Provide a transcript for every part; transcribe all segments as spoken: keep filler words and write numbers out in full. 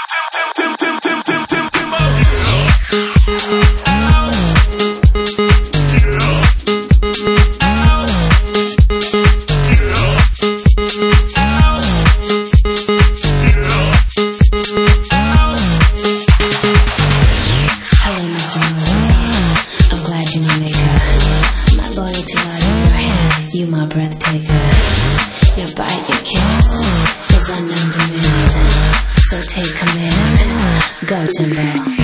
Tim, Tim, Tim, Tim, Tim, Timbo. You my breath taker, your bite, your kiss is unknown to man. So take command, go Timbo.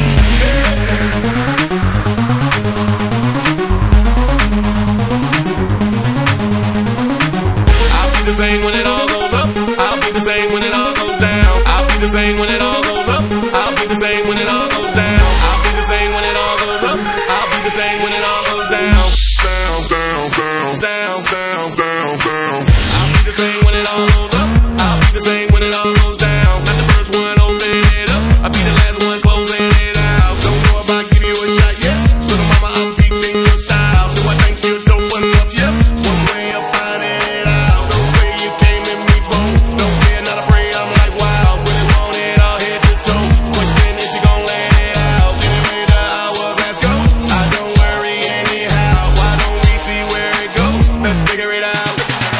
I'll be the same when it all goes up. I'll be the same when it all goes down. I'll be the same when it all goes up. I'll be the same when it all goes down. I'll be the same when it all goes up. I'll be the same when it all goes down. Down, down, down, down, down, down, down. I'll be the same when it all goes up. I'll be the same when it all goes down. Not the first one opening it up. I'll be the last one closing it out. Don't know if I give you a shot yet. Little mama, I'm peeping your style. Do I think you're dope enough? Yes. One way of finding it out. The way you came in me, boom. Don't care, not afraid. I'm like wild. Really want it all head to toe. Question is she gon' let it out? Anyway, the hours let's go. I don't worry anyhow. Why don't we see where it goes? Let's figure it out.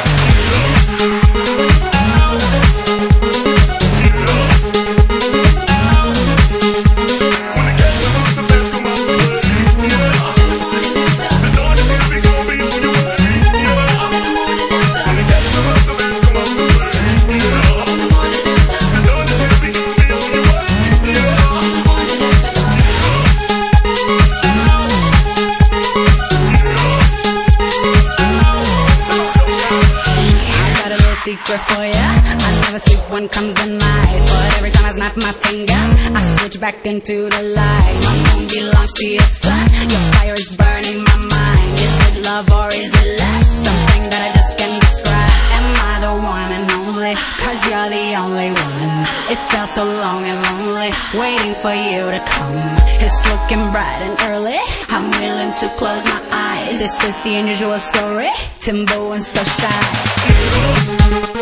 Secret for ya, I never sleep when comes the night. But every time I snap my fingers, I switch back into the light. My moon belongs to your sun. Your fire is burning my mind. Is it love or is it lust? Something that I just can't describe. Am I the one and only? Cause you're the only one. It felt so long and lonely, waiting for you to come. It's looking bright and early, I'm willing to close my eyes. This is the unusual story, Timbo and so shy.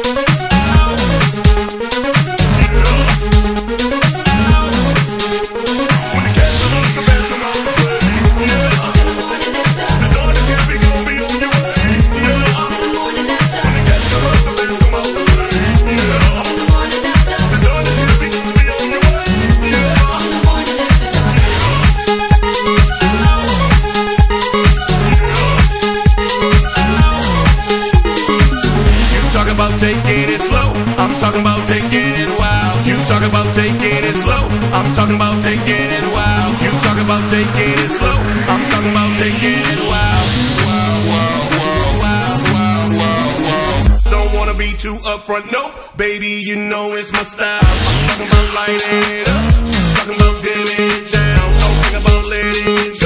Taking it slow, I'm talking about taking it wild. You talk about taking it slow, I'm talking about taking it wild. You talk about taking it slow, I'm talking about taking it wild. Wild, wild, wild, wild, wild, wild, wild. Don't wanna be too upfront, no, baby, you know it's my style. I'm talking about lighting it up, talking about dimming it down, talking about letting it